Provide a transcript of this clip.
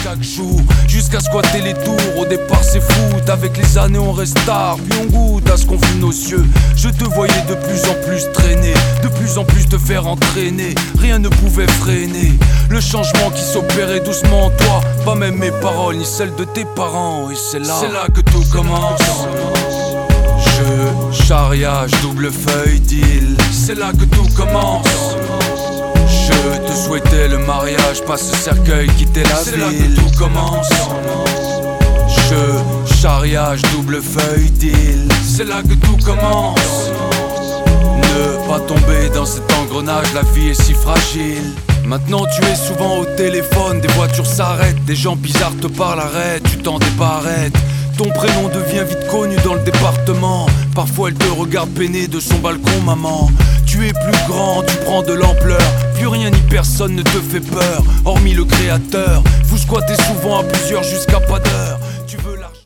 chaque jour, jusqu'à squatter les tours. Au départ c'est foot, avec les années on reste tard, puis on goûte à ce qu'on vit nos cieux. Je te voyais de plus en plus traîner, de plus en plus te faire entraîner. Rien ne pouvait freiner le changement qui s'opérait doucement en toi. Pas même mes paroles ni celles de tes parents. Et c'est là que tout commence. Je charriage, double feuille, deal. C'est là que tout commence. Je te souhaitais le mariage, pas ce cercueil, quitter la ville. C'est là que tout commence. Je charriage, double feuille, deal. C'est là que tout commence. Ne pas tomber dans cet engrenage, la vie est si fragile. Maintenant tu es souvent au téléphone, des voitures s'arrêtent, des gens bizarres te parlent, arrête, tu t'en débarrettes. Ton prénom devient vite connu dans le département. Parfois elle te regarde peiner de son balcon, maman. Tu es plus grand, tu prends de l'ampleur. Plus rien ni personne ne te fait peur, hormis le créateur. Vous squattez souvent à plusieurs jusqu'à pas d'heure. Tu veux l'argent.